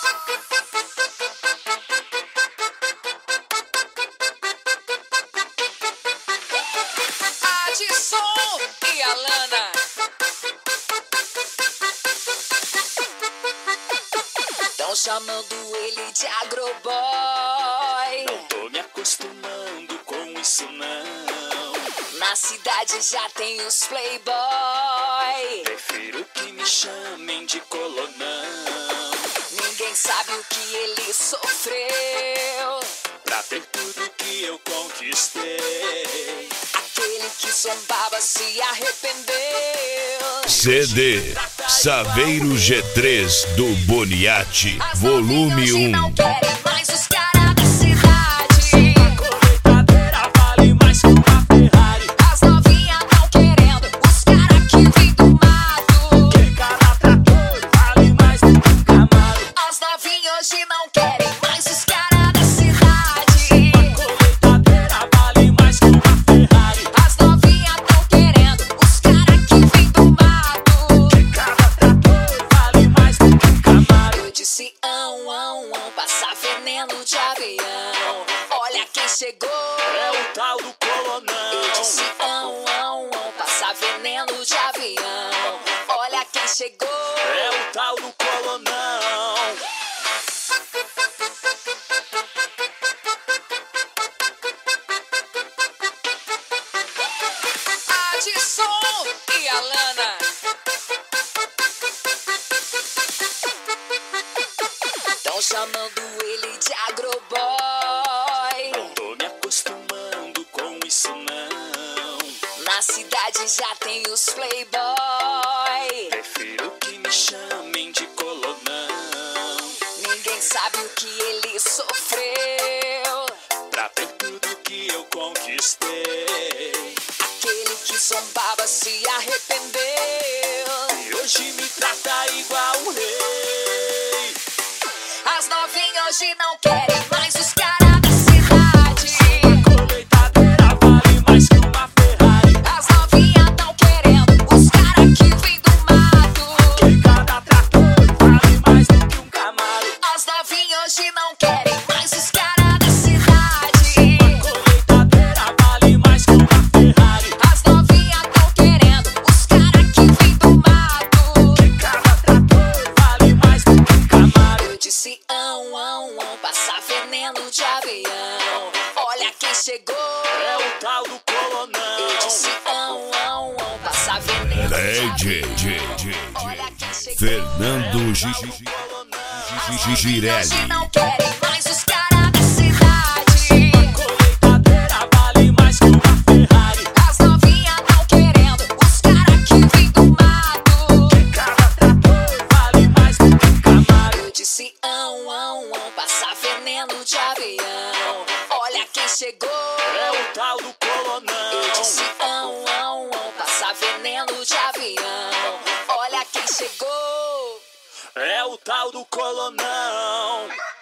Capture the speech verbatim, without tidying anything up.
Adson e Alana. Tão chamando ele de agroboy. Não tô me acostumando com isso não. Na cidade já tem os playboy. Prefiro que me chamem de colonão. Ninguém sabe o que ele sofreu Pra ter tudo que eu conquistei. Aquele que zombava se arrependeu. C D Saveiro G três do Boniati, volume um. um. Mais os caras da cidade. A colheitadeira vale mais que uma Ferrari. As novinhas tão querendo os caras que vêm do mato. Que cada trator vale mais do que um Camaro. As novinhas hoje não querem mais os caras da cidade. A colheitadeira vale mais que uma Ferrari. As novinhas tão querendo os caras que vêm do mato. Que cada trator vale mais do que um Camaro. Eu disse ão, ão, ão, passar veneno de avião. Olha quem chegou. É o tal do Eu colonão. disse ão, ão, ão, passar veneno de avião. Olha quem chegou. É o tal do colonão. Adson e Alana. Tão chamando ele de agroboy. Não tô me acostumando com isso não. Na cidade já tem os playboy. Prefiro que me chamem de colonão. Ninguém sabe o que ele sofreu. Pra ter tudo que eu conquistei. Aquele que zombava se arrependeu. E hoje me trata igual um rei. As novinhas hoje não querem mais os caras da cidade. A colheitadeira vale mais que uma Ferrari. As novinhas tão querendo os caras que vêm do mato. Que cada trator vale mais do que um Camaro. As novinhas hoje não querem mais os caras da cidade. A colheitadeira vale mais que uma Ferrari. As novinhas tão querendo os caras que vêm do mato. Que cada trator vale mais do que um Camaro. Eu disse ão, ão, ão, passar veneno de avião. Olha quem chegou. É o tal do Eu colonão. disse ão, ão, ão, passar veneno de D J avião. Olha quem chegou. Fernando Gi- Gi- Girelli. Hoje não querem mais os caras da cidade. Colheitadeira vale mais que uma Ferrari. As novinhas tão querendo os caras que vêm do mato. Que cada trator vale mais do que um Camaro. Eu disse ão, ão, ão, passar veneno de avião. Olha quem chegou. É o tal do Eu colonão. disse ão, ão, ão, passar veneno de avião. Olha quem chegou. É o tal do colonão.